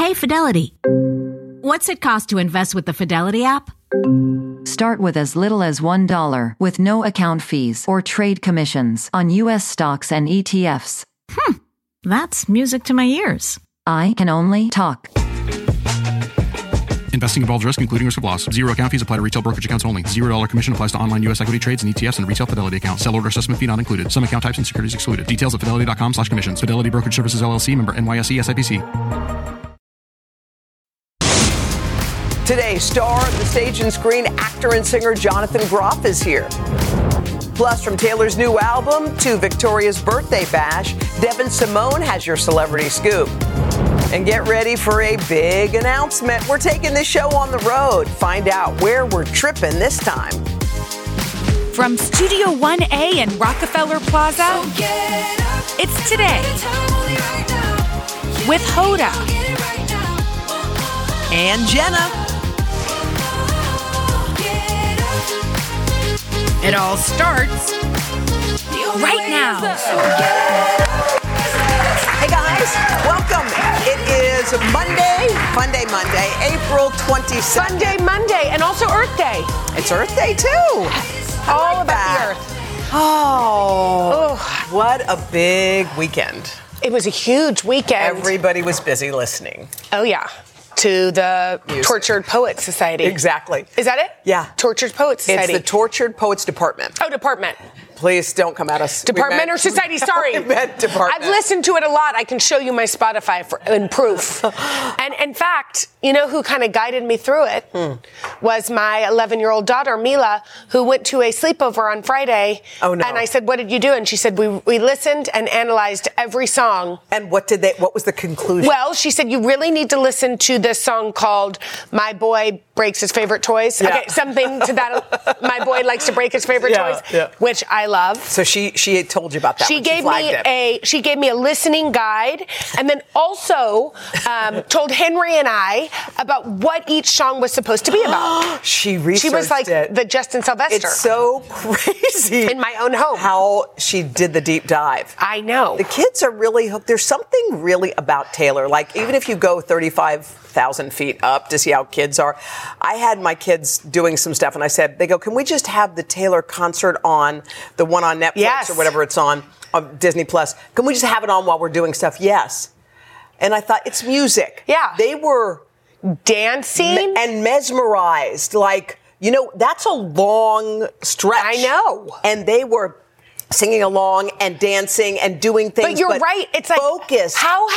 Hey, Fidelity. What's it cost to invest with the Fidelity app? Start with as little as $1 with no account fees or trade commissions on U.S. stocks and ETFs. That's music to my ears. I can only talk. Investing involves risk, including risk of loss. Zero account fees apply to retail brokerage accounts only. $0 commission applies to online U.S. equity trades and ETFs and retail Fidelity accounts. Sell order assessment fee not included. Some account types and securities excluded. Details at fidelity.com/commissions. Fidelity Brokerage Services, LLC, member NYSE SIPC. Today, star of the stage and screen, actor and singer Jonathan Groff is here. Plus, from Taylor's new album to Victoria's birthday bash, Devin Simone has your celebrity scoop. And get ready for a big announcement. We're taking this show on the road. Find out where we're tripping this time. From Studio 1A in Rockefeller Plaza, it's Today with Hoda And Jenna. It all starts right now. Hey guys, welcome. It is Monday, April 22nd. Monday, and also Earth Day. It's Earth Day too. All about the Earth. Oh, what a big weekend. It was a huge weekend. Everybody was busy listening. Oh, yeah. To the Tortured Poets Society. Exactly. Is that it? Yeah. Tortured Poets Society. It's the Tortured Poets Department. Oh, department. Please don't come at us. Department or society, sorry. We meant department. I've listened to it a lot. I can show you my Spotify in proof. And in fact, you know who kind of guided me through it? Was my 11-year-old daughter, Mila, who went to a sleepover on Friday. Oh, no. And I said, what did you do? And she said, we listened and analyzed every song. And what was the conclusion? Well, she said, you really need to listen to this song called My Boy Breaks His Favorite Toys. Yeah. Okay, something to that. My boy likes to break his favorite toys, which I love. So she told you about that. She gave me a listening guide, and then also told Henry and I about what each song was supposed to be about. She researched She was like the Justin Sylvester. It's so crazy. In my own home. How she did the deep dive. I know. The kids are really hooked. There's something really about Taylor. Like, even if you go 35,000 feet up to see how kids are. I had my kids doing some stuff, and I said, they go, can we just have the Taylor concert on, the one on Netflix or whatever it's on Disney Plus? Can we just have it on while we're doing stuff? Yes. And I thought, it's music. Yeah. They were dancing and mesmerized. Like, you know, that's a long stretch. I know. And they were singing along and dancing and doing things. But you're right. It's like, focused. How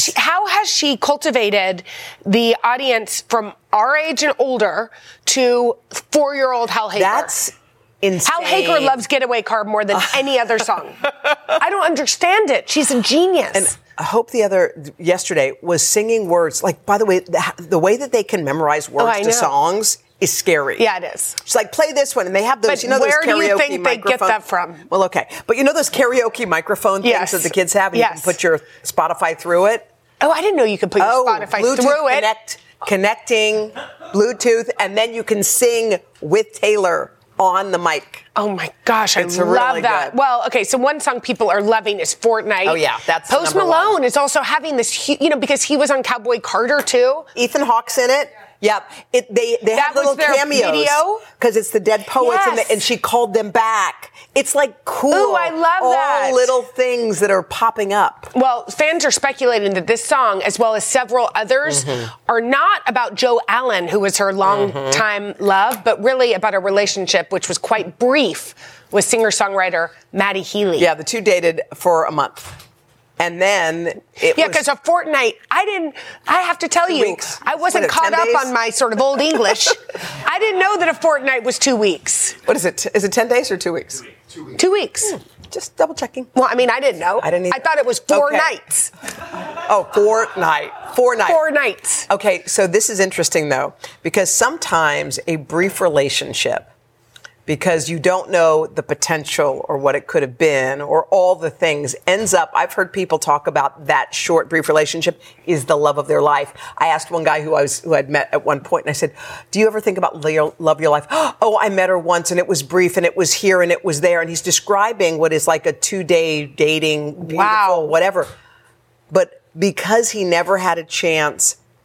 has she cultivated the audience from our age and older to 4-year-old Hal Hager? That's insane. Hal Hager loves Getaway Car more than any other song. I don't understand it. She's a genius. And I hope yesterday was singing words. Like, by the way, the way that they can memorize words to songs is scary. Yeah, it is. She's like, play this one, and they have those, but you know, those karaoke where do you think they get that from? Well, okay. But you know those karaoke microphone things that the kids have, and you can put your Spotify through it? Oh, I didn't know you could put your Spotify Bluetooth through it. Connecting Bluetooth, and then you can sing with Taylor on the mic. Oh my gosh, I love really that. Good. Well, okay, so one song people are loving is Fortnite. Oh yeah, that's Post Malone is also having this, because he was on Cowboy Carter too. Ethan Hawke's in it. Yep. They have little cameos because it's the Dead Poets, and she called them back. It's like cool. Ooh, I love that. All little things that are popping up. Well, fans are speculating that this song, as well as several others, are not about Joe Allen, who was her longtime love, but really about a relationship which was quite brief with singer-songwriter Maddie Healy. Yeah, the two dated for a month. And then because a fortnight, I have to tell you, weeks. I wasn't caught up on my sort of old English. I didn't know that a fortnight was 2 weeks. What is it? Is it 10 days or 2 weeks? 2 weeks. Just double checking. Well, I mean, I didn't know. I didn't either. I thought it was 4 nights. Oh, fortnight. 4 nights. 4 nights. Okay, so this is interesting, though, because sometimes a brief relationship, because you don't know the potential or what it could have been or all the things, ends up, I've heard people talk about that short, brief relationship is the love of their life. I asked one guy who I'd met at one point, and I said, do you ever think about love of your life? Oh, I met her once, and it was brief, and it was here, and it was there. And he's describing what is like a 2-day dating, beautiful, whatever. But because he never had a chance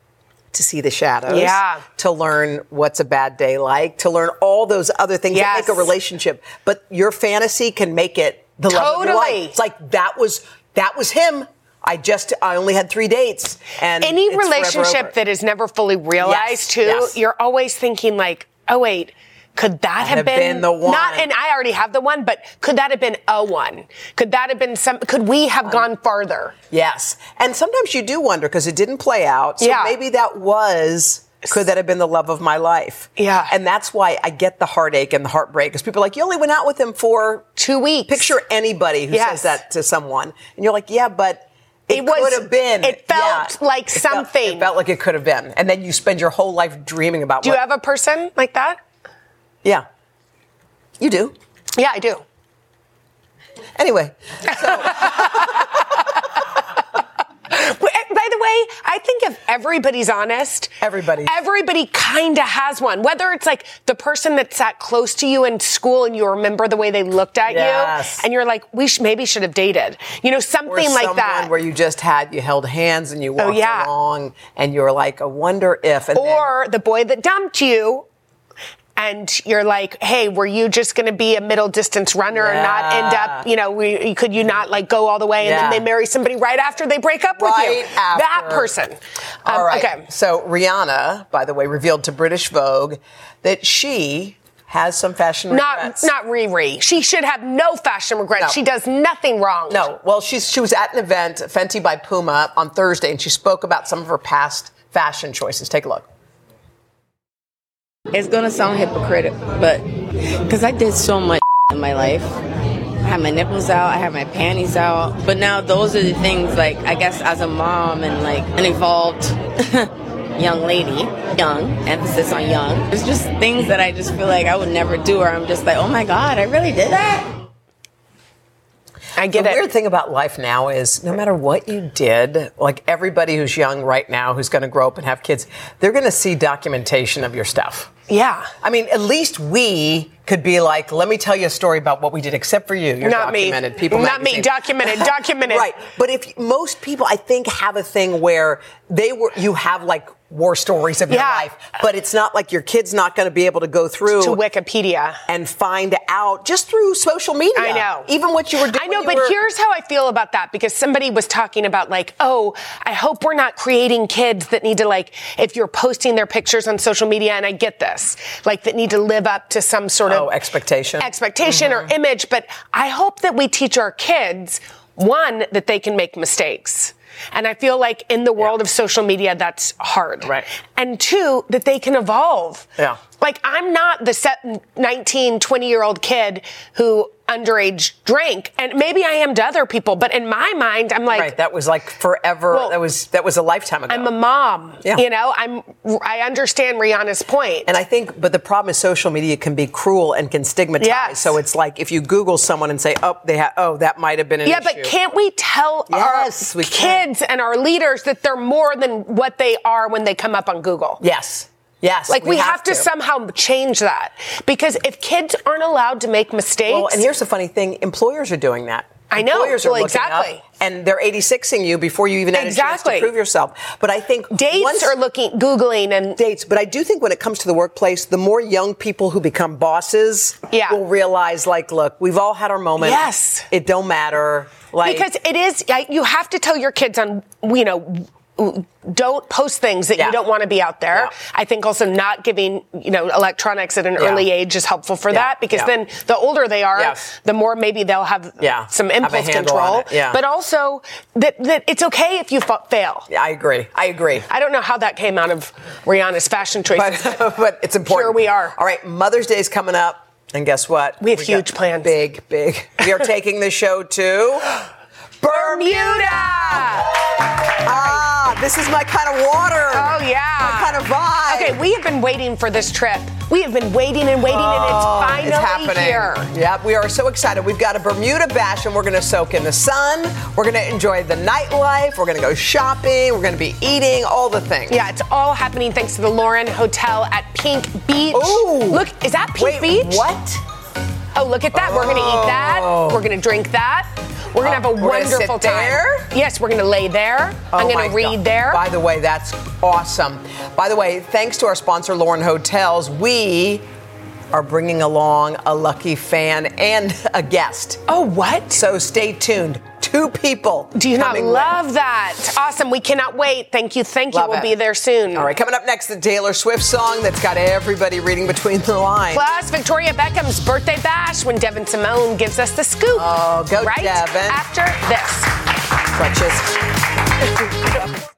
to see the shadows, Yeah. to learn what's a bad day like, to learn all those other things that Yes. make a relationship. But your fantasy can make it the love of your Totally. life. It's like that was him. I only had 3 dates. And Any it's forever relationship over. that is never fully realized, Yes, too, yes. you're always thinking like, oh, wait, could that have been the one. Not, and I already have the one, but could that have been a one? Could that have been could we have gone farther? Yes. And sometimes you do wonder because it didn't play out. So Yeah. maybe could that have been the love of my life? Yeah. And that's why I get the heartache and the heartbreak because people are like, you only went out with him for 2 weeks. Picture anybody who Yes. says that to someone. And you're like, yeah, but it was- could have been. it felt like something. It felt like it could have been. And then you spend your whole life dreaming about Do you have a person like that? Yeah. You do. Yeah, I do. Anyway. By the way, I think if everybody's honest, everybody kind of has one. Whether it's like the person that sat close to you in school and you remember the way they looked at Yes. you, and you're like, we maybe should have dated. You know, something like that. Where you held hands and you walked yeah. along and you were like, I wonder if. And Or the boy that dumped you. And you're like, hey, were you just going to be a middle distance runner and not end up, could you not like go all the way and then they marry somebody right after they break up with you? After. That person. All right. Okay. So Rihanna, by the way, revealed to British Vogue that she has some fashion regrets. Not Riri. She should have no fashion regrets. No. She does nothing wrong. No. Well, she was at an event, Fenty by Puma, on Thursday, and she spoke about some of her past fashion choices. Take a look. It's gonna sound hypocritical, but because I did so much in my life. I had my nipples out, I had my panties out, but now those are the things, like, I guess as a mom and like an evolved young lady, young, emphasis on young, it's just things that I just feel like I would never do, or I'm just like, oh my God, I really did that? I get the it. weird thing about life now is no matter what you did, like everybody who's young right now who's going to grow up and have kids, they're going to see documentation of your stuff. Yeah. I mean, at least we could be like, let me tell you a story about what we did, except for you. You're Not documented. me. People Not magazine. me. Documented. Right. But if most people, I think, have a thing where you have like war stories of your life, but it's not like your kid's not going to be able to go through to Wikipedia and find out just through social media. I know. Even what you were doing. I know, but here's how I feel about that, because somebody was talking about like, oh, I hope we're not creating kids that need to, like, if you're posting their pictures on social media, and I get this, like, that need to live up to some sort of expectation or image. But I hope that we teach our kids, one, that they can make mistakes. And I feel like in the world of social media, that's hard. Right. And two, that they can evolve. Yeah. Like, I'm not the 19, 20-year-old kid who underage drank. And maybe I am to other people, but in my mind, I'm like... Right, that was like forever. Well, that was a lifetime ago. I'm a mom. Yeah. You know, I understand Rihanna's point. And I think, but the problem is social media can be cruel and can stigmatize. Yes. So it's like if you Google someone and say, that might have been an issue. But can't we tell our kids and our leaders that they're more than what they are when they come up on Google? Yes. Like, we have to somehow change that. Because if kids aren't allowed to make mistakes... Well, and here's the funny thing. Employers are doing that. I know. Employers are looking exactly. up, and they're 86ing you before you even had a chance to prove yourself. But I think... Dates are Googling and... Dates. But I do think when it comes to the workplace, the more young people who become bosses will realize, like, look, we've all had our moment. Yes. It don't matter. Like, because it is... You have to tell your kids on, don't post things that you don't want to be out there. Yeah. I think also not giving, electronics at an early age is helpful for that, because then the older they are, the more maybe they'll have some impulse control. But also that it's okay if you fail. Yeah, I agree. I don't know how that came out of Rihanna's fashion choices. But it's important. Here we are. All right, Mother's Day is coming up. And guess what? We have huge plans. Big. We are taking the show to... Bermuda! This is my kind of water. Oh, yeah. My kind of vibe. Okay, we have been waiting for this trip. We have been waiting and it's finally happening. here. Yep, we are so excited. We've got a Bermuda bash, and we're going to soak in the sun. We're going to enjoy the nightlife. We're going to go shopping. We're going to be eating, all the things. Yeah, it's all happening thanks to the Lauren Hotel at Pink Beach. Ooh. Look, is that Pink Beach? What? Oh, look at that. We're going to eat that. We're going to drink that. We're going to have a wonderful time. There? Yes, we're going to lay there. I'm going to read there. By the way, that's awesome. By the way, thanks to our sponsor, Lauren Hotels, we are bringing along a lucky fan and a guest. Oh, what? So stay tuned. 2 people. Do you not love that? Awesome. We cannot wait. Thank you. Love We'll it. be there soon. All right, coming up next, the Taylor Swift song that's got everybody reading between the lines. Plus, Victoria Beckham's birthday bash when Devin Simone gives us the scoop. Oh, go right Devin. after this. Crutches.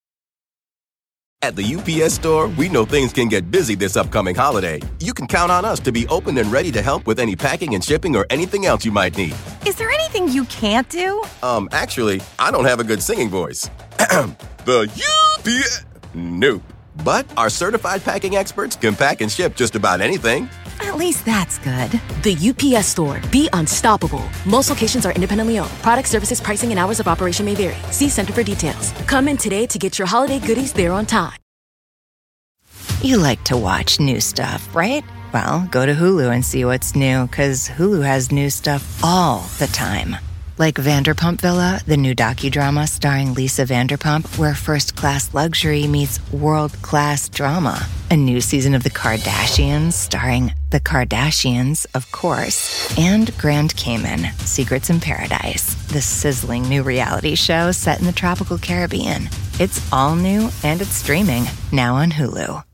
At the UPS Store, we know things can get busy this upcoming holiday. You can count on us to be open and ready to help with any packing and shipping or anything else you might need. Is there anything you can't do? Actually, I don't have a good singing voice. The UPS... Nope. But our certified packing experts can pack and ship just about anything. At least that's good. The UPS Store. Be unstoppable. Most locations are independently owned. Product services, pricing, and hours of operation may vary. See Center for details. Come in today to get your holiday goodies there on time. You like to watch new stuff, right? Well, go to Hulu and see what's new, because Hulu has new stuff all the time. Like Vanderpump Villa, the new docudrama starring Lisa Vanderpump, where first-class luxury meets world-class drama. A new season of The Kardashians starring The Kardashians, of course. And Grand Cayman, Secrets in Paradise, the sizzling new reality show set in the tropical Caribbean. It's all new and it's streaming now on Hulu.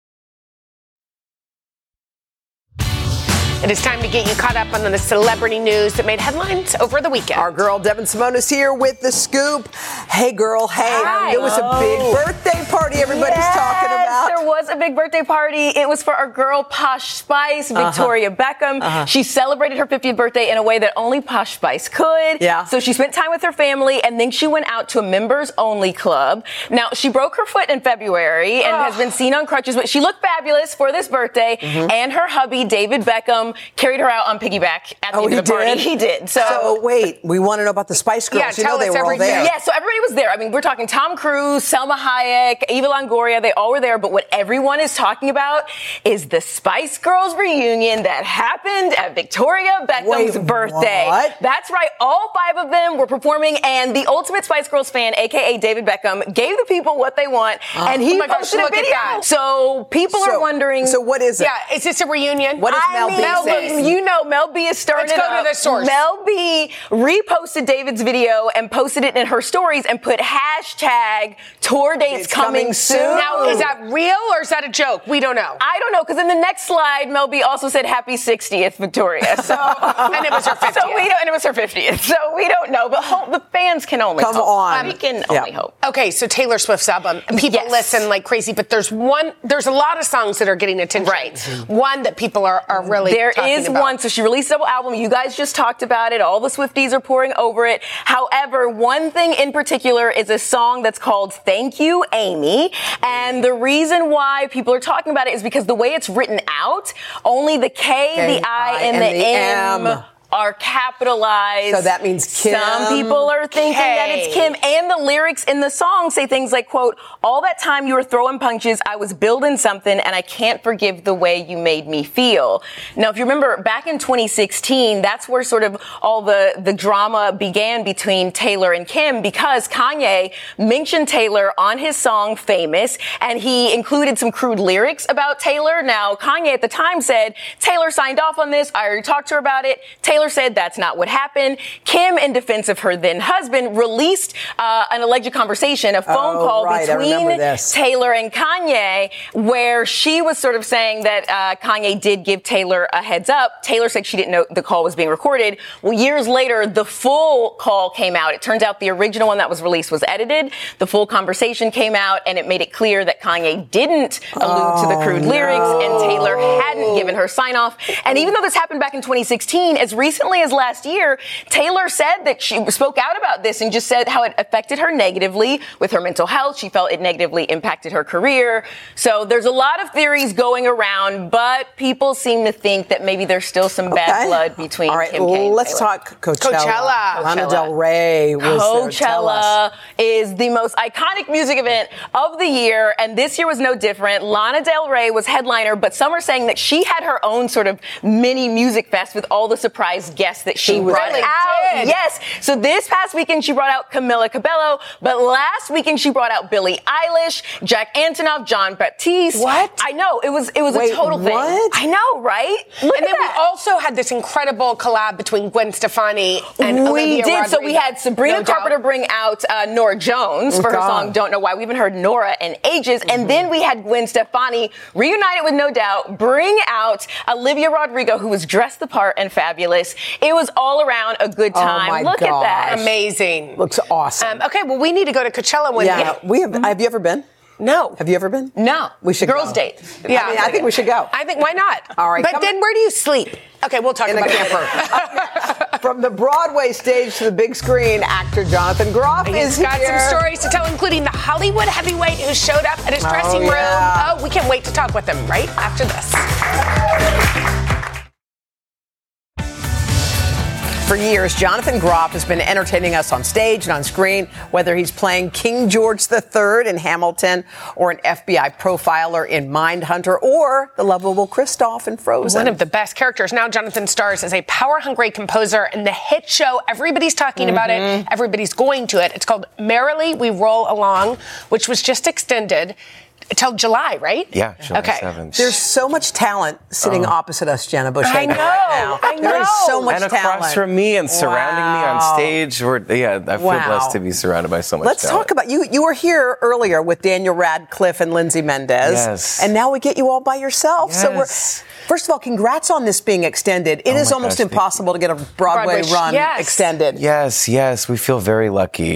It is time to get you caught up on the celebrity news that made headlines over the weekend. Our girl Devin Simone is here with the scoop. Hey, girl, hey. Hi. It was a big birthday party everybody's talking about. There was a big birthday party. It was for our girl Posh Spice, Victoria Beckham. She celebrated her 50th birthday in a way that only Posh Spice could. Yeah. So she spent time with her family, and then she went out to a members-only club. Now, she broke her foot in February and has been seen on crutches, but she looked fabulous for this birthday, and her hubby, David Beckham, carried her out on piggyback at the end of the party. He did. So wait, we want to know about the Spice Girls. Yeah, you know tell they us were all everything. there. Yeah, so everybody was there. I mean, we're talking Tom Cruise, Selma Hayek, Eva Longoria. They all were there. But what everyone is talking about is the Spice Girls reunion that happened at Victoria Beckham's birthday. What? That's right. All 5 of them were performing, and the ultimate Spice Girls fan, a.k.a. David Beckham, gave the people what they want, and he posted a video. So people are wondering. So what is it? Yeah, is this a reunion? What does Mel B say? You know, Mel B is starting Let's go to the source. Mel B reposted David's video and posted it in her stories and put hashtag tour dates coming soon. Now, is that real or is that a joke? We don't know. I don't know, because in the next slide, Mel B also said happy 60th, Victoria. So, and it was her 50th. And it was her 50th. So we don't know, but the fans can only hope. Come on. We can only hope. Okay, so Taylor Swift's album, people listen like crazy, but there's a lot of songs that are getting attention. Right. One that people are really There talking is about. one. So she released a double album. You guys just talked about it. All the Swifties are pouring over it. However, one thing in particular is a song that's called Thank You, Amy. And the reason why people are talking about it is because the way it's written out, only the K, the I, and the M are capitalized. So that means Kim. Some people are thinking that it's Kim. And the lyrics in the song say things like, quote, all that time you were throwing punches, I was building something, and I can't forgive the way you made me feel. Now, if you remember, back in 2016, that's where sort of all the drama began between Taylor and Kim, because Kanye mentioned Taylor on his song Famous, and he included some crude lyrics about Taylor. Now, Kanye at the time said, Taylor signed off on this. I already talked to her about it. Taylor said that's not what happened. Kim, in defense of her then husband, released an alleged conversation, a phone call between Taylor and Kanye, where she was sort of saying that Kanye did give Taylor a heads up. Taylor said she didn't know the call was being recorded. Well, years later, the full call came out. It turns out the original one that was released was edited. The full conversation came out, and it made it clear that Kanye didn't allude to the crude lyrics, and Taylor hadn't given her sign off. And even though this happened back in 2016, as recently as last year, Taylor said that she spoke out about this and just said how it affected her negatively with her mental health. She felt it negatively impacted her career. So there's a lot of theories going around, but people seem to think that maybe there's still some bad blood between Kim K and let's Taylor. talk Coachella. Lana Del Rey was there. Tell us. Coachella is the most iconic music event of the year, and this year was no different. Lana Del Rey was headliner, but some are saying that she had her own sort of mini music fest with all the surprise surprise guests that she really brought out. did. Yes. So this past weekend, she brought out Camila Cabello, but last weekend, she brought out Billie Eilish, Jack Antonoff, John Baptiste. What? I know. It was Wait, a total thing. what? I know, right? Look And at then we that. also had this incredible collab between Gwen Stefani and We Olivia did. So Rodrigo. we had Sabrina No doubt. Carpenter bring out Nora Jones for her God. song Don't Know Why. We haven't heard Nora in ages. And then we had Gwen Stefani, reunited with No Doubt, bring out Olivia Rodrigo, who was dressed the part and fabulous. It was all around a good time. my Look at that. gosh. Amazing. Looks awesome. Okay, well, we need to go to Coachella one yeah, day. we have. Have you ever been? No. Have you ever been? No. We should Girls' go. date. Yeah. I think we should go. I think, why not? All right, But come then on. where do you sleep? Okay, we'll talk In a about camper. it. From the Broadway stage to the big screen, actor Jonathan Groff is He's got here. some stories to tell, including the Hollywood heavyweight who showed up at his dressing room. yeah. Oh, we can't wait to talk with him right after this. For years, Jonathan Groff has been entertaining us on stage and on screen, whether he's playing King George III in Hamilton or an FBI profiler in Mindhunter or the lovable Kristoff in Frozen. One of the best characters. Now Jonathan stars as a power-hungry composer in the hit show. Everybody's talking about it. Everybody's going to it. It's called Merrily We Roll Along, which was just extended till July, right? Yeah, July okay. 7th. There's so much talent sitting opposite us, Jenna Bush. I know, I There is know. so much and talent. across from me and surrounding me on Wow. stage. I feel Wow. blessed to be surrounded by so much Let's talent. talk about you. You were here earlier with Daniel Radcliffe and Lindsay Mendez. Yes. And now we get you all by yourself. So Yes. first of all, congrats on this being extended. It Oh is my almost gosh, thank impossible to get a Broadway run yes. extended. Yes, we feel very lucky.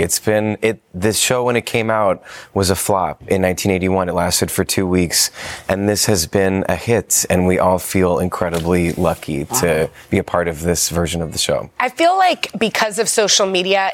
This show when it came out was a flop in 1981. It lasted for 2 weeks, and this has been a hit, and we all feel incredibly lucky to be a part of this version of the show. I feel like because of social media,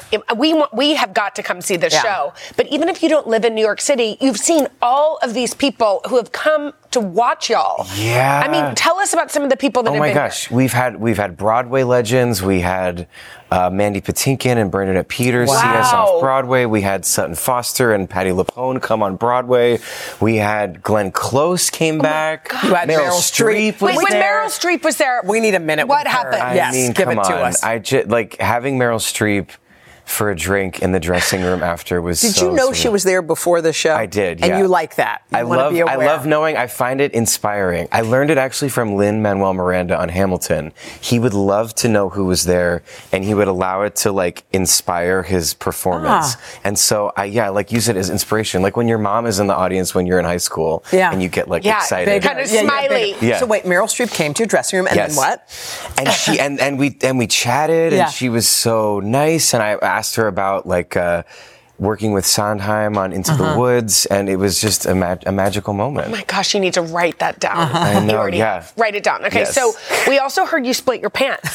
we have got to come see the show. But even if you don't live in New York City, you've seen all of these people who have come to watch y'all. Yeah. I mean, tell us about some of the people that Oh have my been gosh, here. we've had Broadway legends. We had Mandy Patinkin and Bernadette Peters see us Wow. off Broadway. We had Sutton Foster and Patti LuPone come on Broadway. We had Glenn Close came back. You had Meryl Streep. was Wait, when there. Meryl Streep was there, We need a minute What with her. happened? I Yes, mean, give come it to on. us. Having Meryl Streep for a drink in the dressing room after was Did so you know surreal. she was there before the show? I did, And yeah. you like that? You I wanna be aware. love knowing. I find it inspiring. I learned it actually from Lin-Manuel Miranda on Hamilton. He would love to know who was there, and he would allow it to inspire his performance. And so I use it as inspiration. Like when your mom is in the audience when you're in high school, and you get excited. kind of smiley. Yeah. So wait, Meryl Streep came to your dressing room, and Yes. then what? And she and we chatted, Yeah. and she was so nice. And I asked her about working with Sondheim on Into the Woods, and it was just a magical moment. Oh my gosh, you need to write that down. I know, You already yeah. have. Write it down. Okay, Yes. so we also heard you split your pants.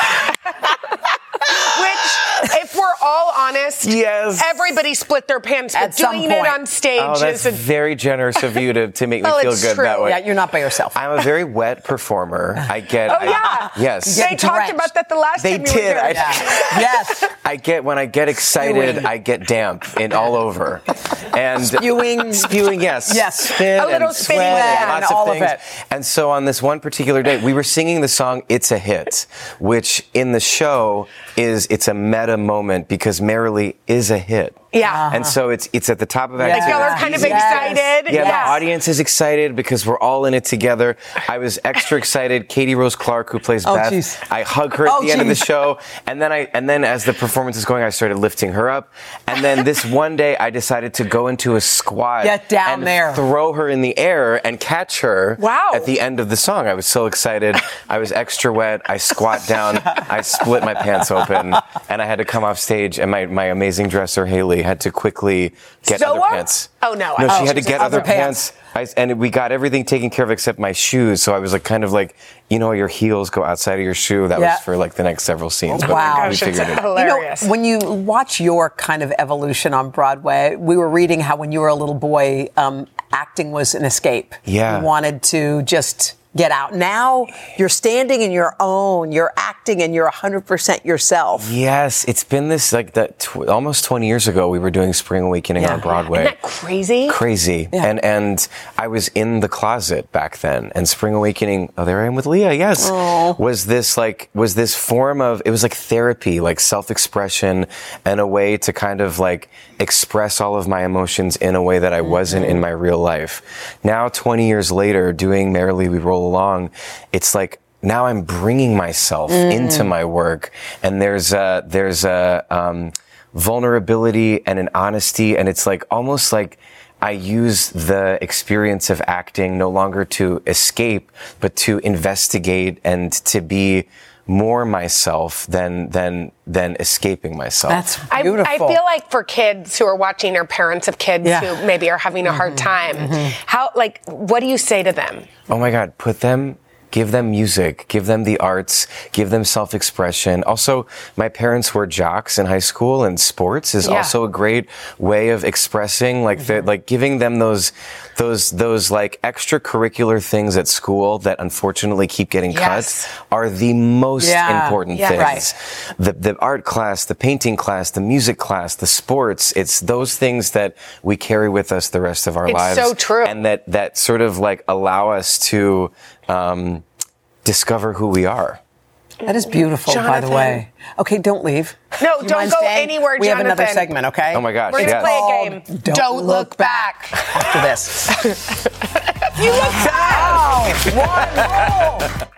Which, if we're all honest, Yes. everybody split their pants, but At some doing it point. on stage Oh, that's is very generous of you to make me Well, feel it's good true. that way. Yeah, you're not by yourself. I'm a very wet performer. yeah. Yes. They talked drenched. about that the last They time you did. were here. Yes. When I get excited, I get damp and all over. And spewing, yes. Yes. Spit A little and spitting sweat and and lots all of of things. it. And so on this one particular day, we were singing the song "It's a Hit," which in the show it's a meta moment because Merrily is a hit. Yeah. And so it's at the top of Like activity. y'all are kind of Yes. excited. Yeah, the audience is excited because we're all in it together. I was extra excited. Katie Rose Clark, who plays Oh, Beth, geez. I hug her at Oh, the end of the geez. show, and then as the performance is going, I started lifting her up. And then this one day, I decided to go into a squat, Get down and there. throw her in the air and catch her. Wow. At the end of the song, I was so excited. I was extra wet. I squat down. I split my pants open, and I had to come off stage. And my amazing dresser Haley had to quickly get Sew other up? pants. Oh, no. No, Oh, she had to she get was other other pants. And we got everything taken care of except my shoes. So I was your heels go outside of your shoe. That was for the next several scenes. But Wow. we figured it. Hilarious. When you watch your kind of evolution on Broadway, we were reading how when you were a little boy, acting was an escape. Yeah. You wanted to just get out. Now you're standing in your own, you're acting, and you're 100% yourself. Yes, it's been this almost 20 years ago we were doing Spring Awakening on Broadway. Isn't that crazy? Crazy. Yeah. And I was in the closet back then, and Spring Awakening, there I am with Leah, yes, was this form of, it was like therapy, like self-expression, and a way to kind of like express all of my emotions in a way that I wasn't in my real life. Now, 20 years later, doing Merrily We Roll Along, it's like, now I'm bringing myself into my work, and there's a vulnerability and an honesty, and it's like almost like I use the experience of acting no longer to escape, but to investigate and to be more myself than escaping myself. That's beautiful. I feel like for kids who are watching, or parents of kids who maybe are having a hard time, what do you say to them? Oh my God, give them music, give them the arts, give them self-expression. Also, my parents were jocks in high school, and sports is also a great way of expressing, like giving them those like extracurricular things at school that unfortunately keep getting cut are the most important things. Right. The art class, the painting class, the music class, the sports, it's those things that we carry with us the rest of our lives. It's so true. And that sort of like allow us to discover who we are. That is beautiful, Jonathan. by the way. Okay, don't leave. No, You don't mind go staying? anywhere, We have Jonathan. another segment, okay? Oh my gosh, We're going to play a game. Don't look back. After this. You look back. One roll.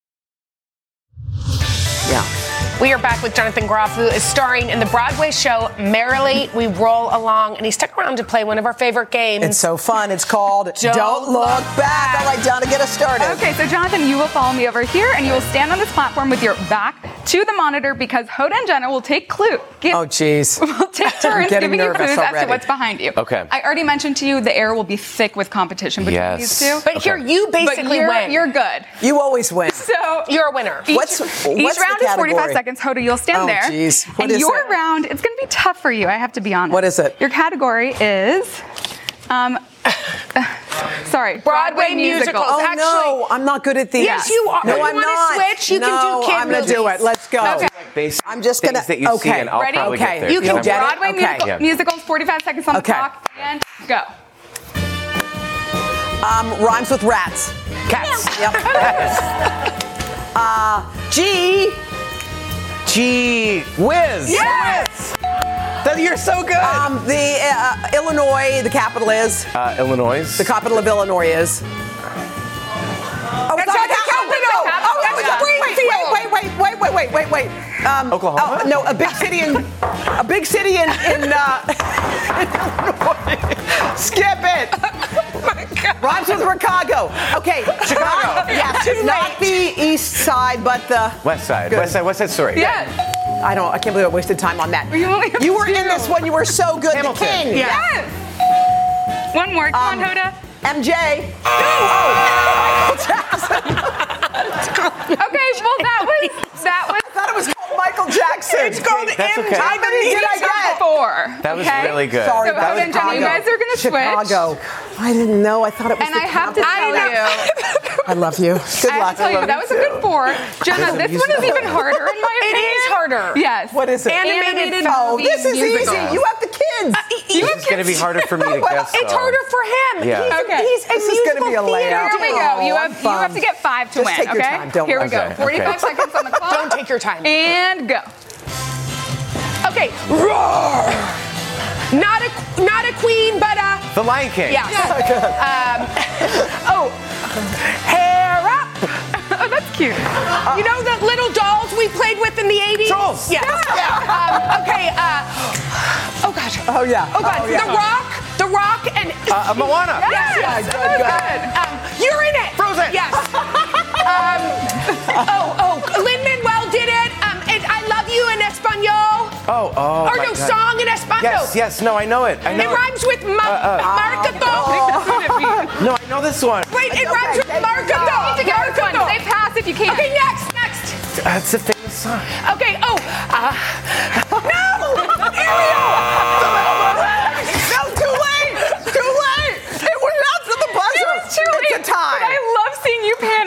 Yeah. We are back with Jonathan Groff, who is starring in the Broadway show Merrily We Roll Along, and he stuck around to play one of our favorite games. It's so fun. It's called Don't Look Back. All right, Donna, get us started. Okay, so Jonathan, you will follow me over here, and you will stand on this platform with your back to the monitor, because Hoda and Jenna will take Oh, jeez. We'll take turns getting giving you nervous clues as already. to what's behind you. Okay. I already mentioned to you the air will be thick with competition between these two. But here, you basically win. You're good. You always win. So you're a winner. What's each the round is 45 category? seconds. Hoda, you'll stand there. Geez. What and is your it? round, it's going to be tough for you, I have to be honest. What is it? Your category is, Broadway musicals. Oh, Actually, no, I'm not good at these. Yes, you are. No, You I'm wanna not. switch? You can do kid I'm going to do movies. it. Let's go. Okay. I'm just going to. Things that you see, and I'll Ready? probably get there. You can get it? Broadway Okay. musicals, 45 seconds on the Okay. clock, and go. Rhymes with rats. Cats. Yep. Gee whiz. Yes. You're so good. The Illinois, the capital is. Illinois. The capital of Illinois is. Oh, That's not the capital. Oh, that was Springfield. wait. Oklahoma? No, a big city in Illinois. Skip it. Rhymes with Chicago. Okay, Chicago. Yes, not the east side, but the West Side. Good. West Side. What's that story? Yes. I can't believe I wasted time on that. You only have You were two. in this one. You were so good. Hamilton. The King. Yes. One more. Come on, Hoda. MJ. Okay, well, that was. I thought it was called Michael Jackson. It's called That's okay. How many did I get? 4. That was okay? really good. Sorry, So that Hoda was and Jenna, you guys are going to switch. Chicago. I didn't know. I thought it was And the I have to capital. tell you, I love you. Good I have luck. to tell you, that was a good 4. Jenna, this one is even harder in my It opinion. is harder. Yes. What is it? Animated Oh, movie this is musical. easy. You have the kids. This is going to be harder for me to guess. It's though. harder for him. Yeah. Okay. He's a This is musical gonna be a layup. Here we go. Oh, You I'm have to get 5 to Just win, take your okay? time. Don't Here we worry. go. Okay, 45 seconds on the clock. Don't take your time. And go. Okay. Roar. Not a queen, but a. The Lion King. Yeah. Hair up. Oh, that's cute. You know the little dolls we played with in the 80s? Trolls. Yes. Okay. Oh gosh. Oh, yeah. Oh god. Oh, yeah. The Rock, and. Moana. Yes. Good. You're in it. Frozen. Yes. Lin-Manuel did it. I love you in Espanol. Oh, Or my no, God. song in Espanol. Yes, no, I know it. I know It rhymes with Marcato. No, I know this one. Wait, it rhymes with Marcato. Say pass if you can. Okay, next. That's a famous song. Okay, no! Ariel! No, too late. It was after the buzzer. Too late. It's a tie. But I love seeing you panic.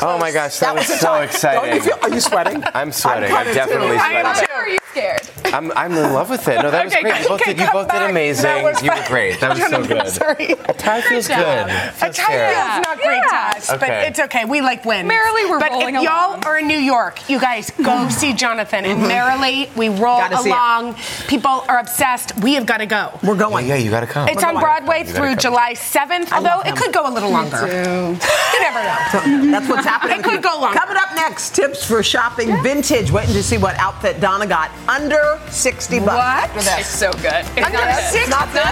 Oh my gosh, that was so exciting. Are you sweating? I'm sweating. I'm definitely sweating. Are you scared? I'm in love with it. No, that was great. You both did amazing. You were great. That was so good. Sorry. A tie feels good. A tie feels not great to us, but it's okay. We like wins. Merrily, we're but rolling if along. y'all are in New York, you guys go see Jonathan. And merrily, we roll along. People are obsessed. We have got to go. We're going. Yeah, you got to come. It's on Broadway through July 7th, although it could go a little longer. You never know. That's what's happening. It could go longer. Coming up next, tips for shopping vintage. Waiting to see what outfit Donna got under $60. What? It's so good. It's Under $60. Not this.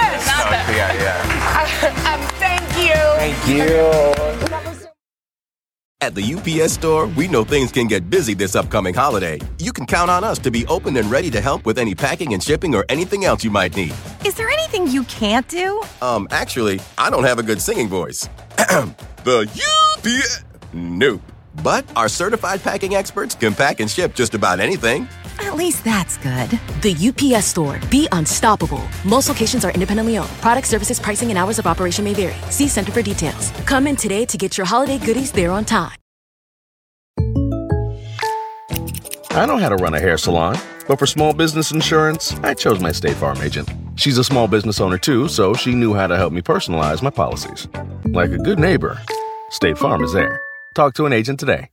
Thank you. Thank you. At the UPS Store, we know things can get busy this upcoming holiday. You can count on us to be open and ready to help with any packing and shipping or anything else you might need. Is there anything you can't do? Actually, I don't have a good singing voice. The UPS... Nope. But our certified packing experts can pack and ship just about anything. At least that's good. The UPS Store. Be unstoppable. Most locations are independently owned. Product, services, pricing, and hours of operation may vary. See Center for details. Come in today to get your holiday goodies there on time. I know how to run a hair salon, but for small business insurance, I chose my State Farm agent. She's a small business owner too, so she knew how to help me personalize my policies. Like a good neighbor, State Farm is there. Talk to an agent today.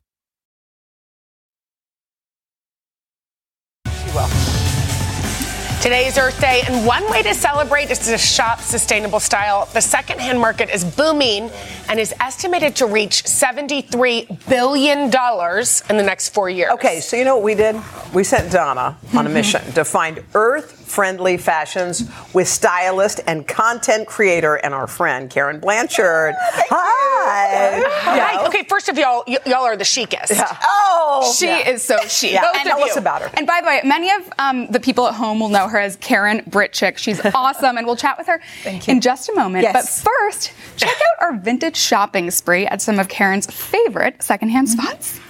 Today is Earth Day, and one way to celebrate is to shop sustainable style. The secondhand market is booming and is estimated to reach $73 billion in the next 4 years. Okay, so you know what we did? We sent Donna on a mission to find earth-friendly fashions with stylist and content creator and our friend Karen Blanchard. Hi. Hi. Okay, first of y'all are the chicest. Yeah. Oh, she is so chic. Yeah. Both Tell of us you. about her. And by the way, many of the people at home will know her as Karen Britchick. She's awesome, and we'll chat with her in just a moment. Yes. But first, check out our vintage shopping spree at some of Karen's favorite secondhand spots.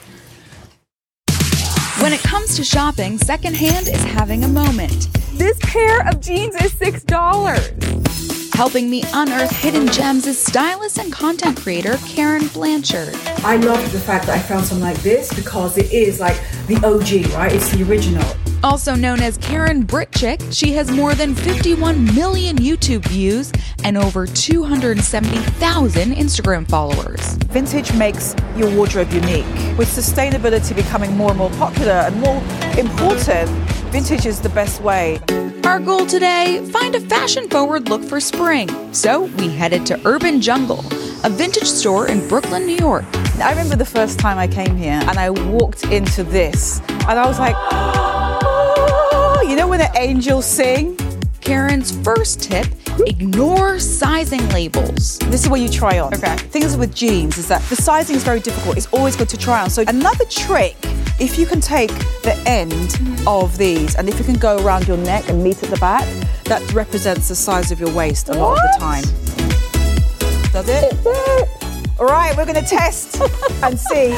When it comes to shopping, secondhand is having a moment. This pair of jeans is $6. Helping me unearth hidden gems is stylist and content creator Karen Blanchard. I love the fact that I found something like this because it is like the OG, right? It's the original. Also known as Karen Britchick, she has more than 51 million YouTube views and over 270,000 Instagram followers. Vintage makes your wardrobe unique. With sustainability becoming more and more popular and more important, vintage is the best way. Our goal today, find a fashion-forward look for spring. So we headed to Urban Jungle, a vintage store in Brooklyn, New York. I remember the first time I came here and I walked into this and I was like, oh, you know when the angels sing? Karen's first tip, ignore sizing labels. This is where you try on. Okay. Things with jeans is that the sizing is very difficult. It's always good to try on. So another trick, if you can take the end of these and if you can go around your neck and meet at the back, that represents the size of your waist a lot of the time. Does it? All right, we're going to test and see.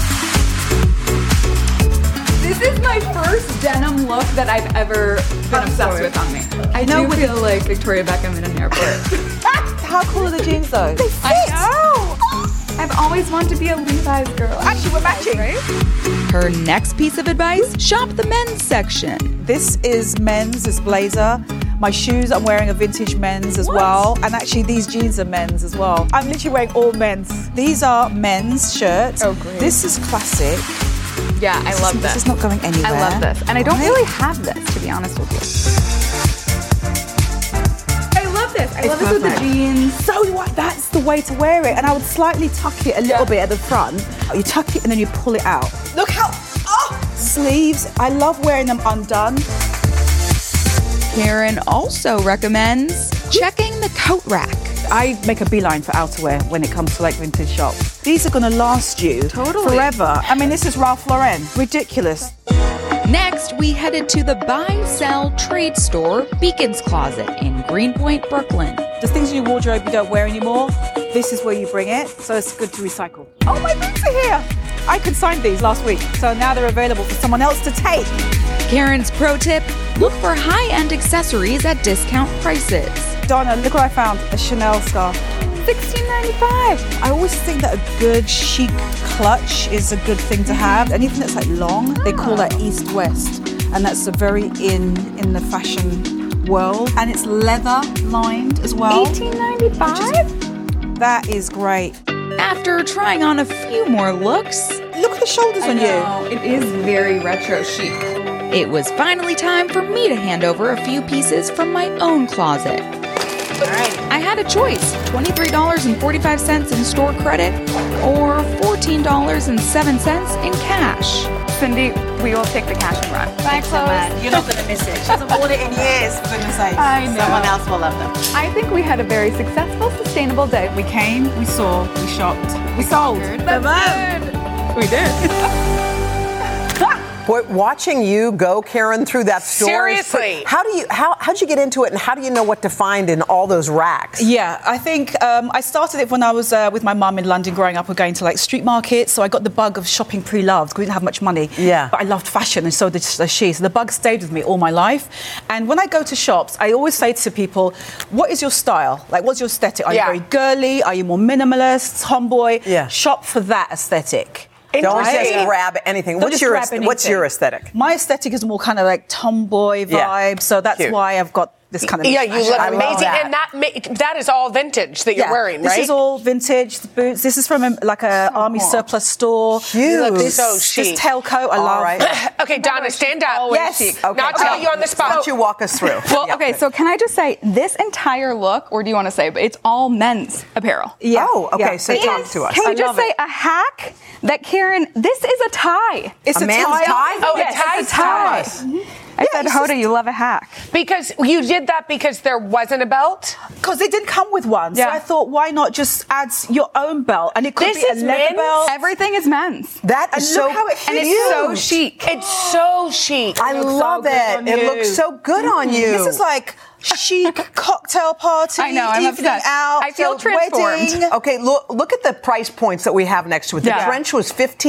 This is my first denim look that I've ever been obsessed with on me. I do feel like Victoria Beckham in an airport. How cool are the jeans though? They fit. I know. I've always wanted to be a Levi's girl. Actually, we're matching. Right? Her next piece of advice, shop the men's section. This is men's, this blazer. My shoes, I'm wearing a vintage men's as well. And actually, these jeans are men's as well. I'm literally wearing all men's. These are men's shirts. Oh, great. This is classic. Yeah, I love this. This is not going anywhere. I love this. And I don't really have this, to be honest with you. I love this. I love this with the jeans. So what? That's the way to wear it. And I would slightly tuck it a little bit at the front. You tuck it and then you pull it out. Look how, sleeves. I love wearing them undone. Karen also recommends checking the coat rack. I make a beeline for outerwear when it comes to like vintage shops. These are going to last you forever. I mean, this is Ralph Lauren. Ridiculous. Next, we headed to the buy, sell, trade store, Beacon's Closet in Greenpoint, Brooklyn. The things in your wardrobe you don't wear anymore, this is where you bring it, so it's good to recycle. Oh, my boots are here! I consigned these last week, so now they're available for someone else to take. Karen's pro tip, look for high-end accessories at discount prices. Donna, look what I found, a Chanel scarf. $16.95. I always think that a good chic clutch is a good thing to have. Anything that's like long, they call that east-west. And that's a very in the fashion world. And it's leather lined as well. $18.95? That is great. After trying on a few more looks, look at the shoulders on you. It is very retro chic. It was finally time for me to hand over a few pieces from my own closet. All right. I had a choice, $23.45 in store credit or $14.07 in cash. Cindy, we will take the cash and run. Thanks so much. You're not going to miss it. She hasn't worn it in years, for goodness sake. I know. Someone else will love them. I think we had a very successful, sustainable day. We came, we saw, we shopped, we sold. We did. Boy, watching you go, Karen, through that store. Seriously. How'd you get into it, and how do you know what to find in all those racks? Yeah, I think I started it when I was with my mum in London growing up. We're going to like street markets, so I got the bug of shopping pre-loved because we didn't have much money. Yeah. But I loved fashion, and so did she. So the bug stayed with me all my life. And when I go to shops, I always say to people, what is your style? Like, what's your aesthetic? Are you very girly? Are you more minimalist, tomboy? Yeah. Shop for that aesthetic. Don't just grab anything. What's your aesthetic? My aesthetic is more kind of like tomboy vibe, so that's why I've got this kind of. Yeah, you look amazing, and that is all vintage that you're wearing, right? This is all vintage. The boots. This is from an army surplus store. You look so chic. This tailcoat, I love. Right. Okay, Donna, stand up. Yes. Okay. Not tell you on the spot. Why don't you walk us through? Well, okay, so can I just say, this entire look, or do you want to say, but it's all men's apparel. Yeah. Oh, okay, so talk to us. Can we just say a hack that Karen, this is a tie. It's a man's tie? Oh, yes, it's a tie. Mm-hmm. I said, Hoda, you love a hack. Because you did that because there wasn't a belt? Because they didn't come with one. So I thought, why not just add your own belt? And it could be a leather belt. Everything is men's. That is so look how it and fits. it's so chic. It's so chic. I love it. It looks so good on you. This is like chic cocktail party. I know, I'm evening obsessed. out. I feel transformed. Wedding. Okay, look at the price points that we have next to it. The trench was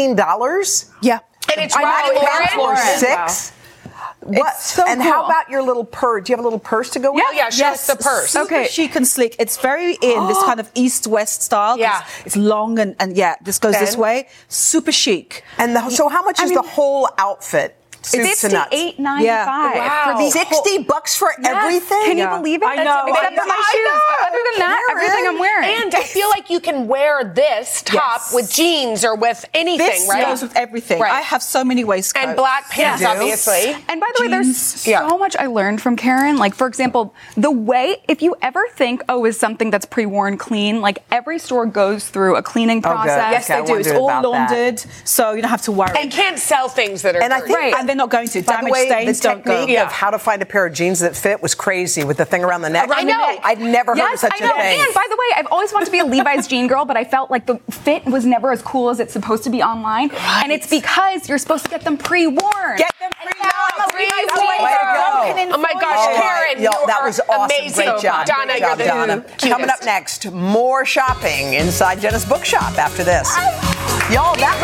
$15. Yeah. And it's Ralph Lauren Lauren. $6. What? It's so and cool. how about your little purse? Do you have a little purse to go with? Yeah, show us the purse. Super chic and sleek. It's very in this kind of east-west style. Yeah. It's long and this goes this way. Super chic. And so how much is the whole outfit? It's $68.95 Wow. for the $60 for everything? Can you believe it? I know. Except for my shoes. But other than that, everything I'm wearing. And I feel like you can wear this top with jeans or with anything, This right? goes with everything. Right. I have so many waistcoats. And black pants, obviously. And by the way, there's so much I learned from Karen. Like, for example, the way, if you ever think, is something that's pre-worn clean, like every store goes through a cleaning process. Yes, they do. It's all laundered, so you don't have to worry. And can't sell things that are And I think, and they're not going to. by the way, stains the don't go. technique of how to find a pair of jeans that fit was crazy with the thing around the neck. I know. I'd never heard of such a thing. And by the way, I've always wanted to be a Levi's jean girl, but I felt like the fit was never as cool as it's supposed to be online. Right. And it's because you're supposed to get them pre-worn. Get them pre-worn. Way to go. Oh my gosh, Karen, that was awesome. amazing. Great job. Donna, Great job, you're the Donna. cutest. Coming up next, more shopping inside Jenna's Bookshop after this. Y'all, that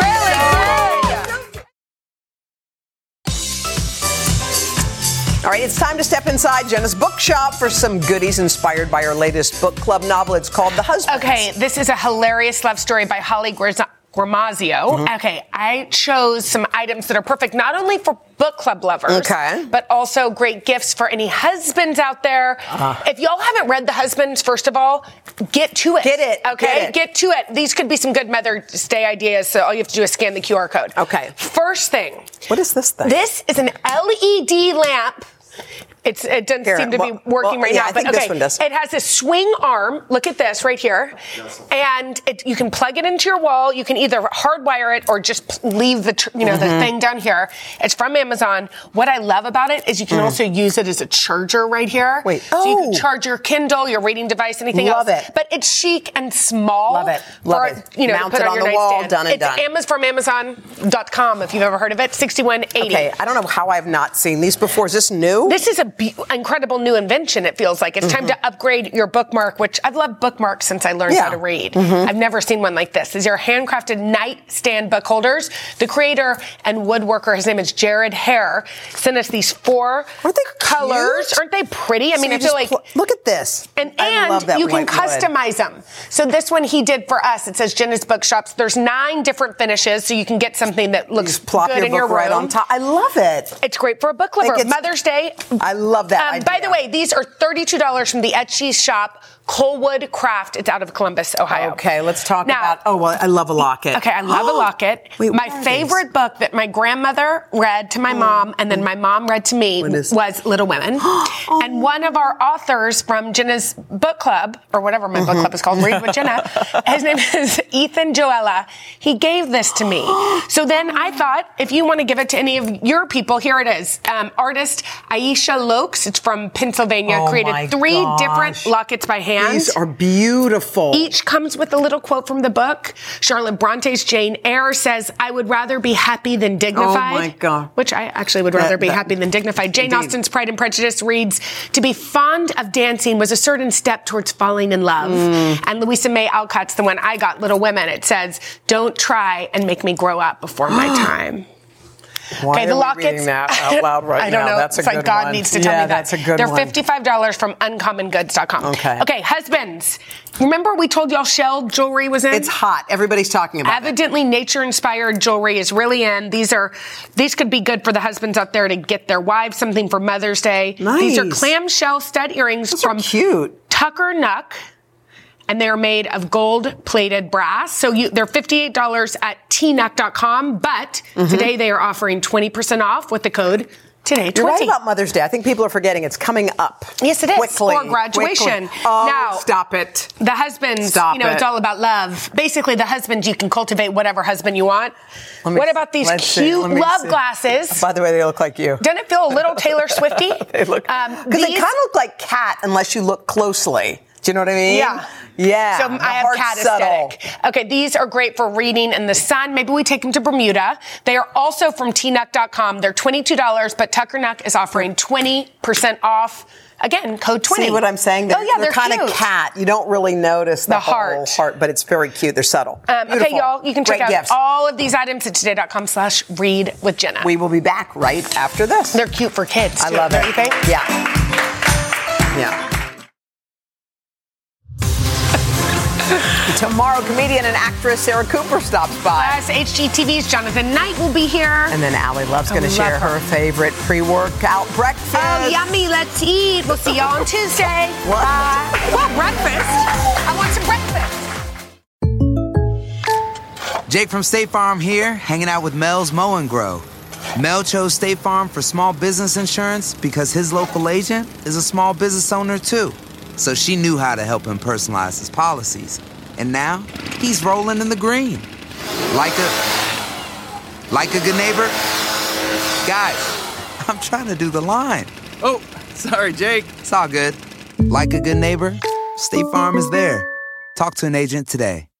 was All right, it's time to step inside Jenna's Bookshop for some goodies inspired by her latest book club novel. It's called The Husbands. Okay, this is a hilarious love story by Holly Gramazio. Okay, I chose some items that are perfect not only for book club lovers, but also great gifts for any husbands out there. If y'all haven't read The Husbands, first of all, get to it. Get it. Okay, get to it. These could be some good Mother's Day ideas, so all you have to do is scan the QR code. Okay. First thing. What is this thing? This is an LED lamp. It doesn't seem to be working right now, I think this one does. It has a swing arm. Look at this right here, and you can plug it into your wall. You can either hardwire it or just leave the the thing down here. It's from Amazon. What I love about it is you can also use it as a charger right here. So you can charge your Kindle, your reading device, anything else. Love it. But it's chic and small. Love it. Love it. Mount it on on your the wall. nightstand. Done and it's done. from Amazon.com if you've ever heard of it. $61.80. Okay, I don't know how I've not seen these before. Is this new? This is a incredible new invention, it feels like. It's time to upgrade your bookmark, which I've loved bookmarks since I learned how to read. I've never seen one like this. These are handcrafted nightstand book holders. The creator and woodworker, his name is Jared Hare, sent us these 4 colors. cute? Aren't they pretty? I mean, I feel like... look at this. And I love that you can white wood. customize them. So this one he did for us. It says Jenna's Bookshops. There's 9 different finishes, so you can get something that looks Plop good your in book your room. right on top. I love it. It's great for a book lover. Mother's Day. I love that idea. By the way, these are $32 from the Etsy shop, Colwood Craft. It's out of Columbus, Ohio. Okay, let's talk about. Oh, well, I love a locket. Okay, I love a locket. Wait, my favorite book that my grandmother read to my mom and then my mom read to me was Little Women. And one of our authors from Jenna's book club, or whatever my book club is called, Read with Jenna, his name is Ethan Joella. He gave this to me. So then I thought, if you want to give it to any of your people, here it is. Artist Aisha Lokes, it's from Pennsylvania, created 3 different lockets by hand. These are beautiful. Each comes with a little quote from the book. Charlotte Bronte's Jane Eyre says, I would rather be happy than dignified. Oh, my God. Which I actually would rather be happy than dignified. Jane Austen's Pride and Prejudice reads, to be fond of dancing was a certain step towards falling in love. And Louisa May Alcott's the one I got, Little Women. It says, don't try and make me grow up before my time. Why the are we lockets. reading that out loud right I don't now? know. That's a it's good like God one. needs to tell me that. That's a good They're one. $55 from uncommongoods.com. Okay, husbands. Remember we told y'all shell jewelry was in? It's hot. Everybody's talking about Evidently, nature-inspired jewelry is really in. These could be good for the husbands out there to get their wives something for Mother's Day. Nice. These are clamshell stud earrings from Tucker Nuck. And they're made of gold-plated brass. So they're $58 at tnuck.com. But today they are offering 20% off with the code TODAY20. You're right about Mother's Day. I think people are forgetting it's coming up. Yes, it is. Quickly. Or graduation. Oh, now, stop it. The husbands, it's all about love. Basically, the husbands, you can cultivate whatever husband you want. What about these cute love glasses? By the way, they look like you. Doesn't it feel a little Taylor Swifty? They look, because they kind of look like cat unless you look closely. Do you know what I mean? Yeah. Yeah. So I have cat aesthetic. Okay, these are great for reading in the sun. Maybe we take them to Bermuda. They are also from tnuck.com. They're $22, but Tucker Nuck is offering 20% off. Again, code 20. See what I'm saying? They're kind of cat. You don't really notice the whole heart, but it's very cute. They're subtle. Okay, y'all, you can check Great out gifts. all of these items at today.com/read with Jenna. We will be back right after this. They're cute for kids, I too, love don't it. you think? Yeah. Yeah. Tomorrow, comedian and actress Sarah Cooper stops by. Plus, HGTV's Jonathan Knight will be here. And then Allie Love's going to share her favorite pre-workout breakfast. Oh, yummy. Let's eat. We'll see y'all on Tuesday. Bye. Well, breakfast. I want some breakfast. Jake from State Farm here, hanging out with Mel's Mow and Grow. Mel chose State Farm for small business insurance because his local agent is a small business owner too. So she knew how to help him personalize his policies. And now, he's rolling in the green. Like a good neighbor? Guys, I'm trying to do the line. Oh, sorry, Jake. It's all good. Like a good neighbor, State Farm is there. Talk to an agent today.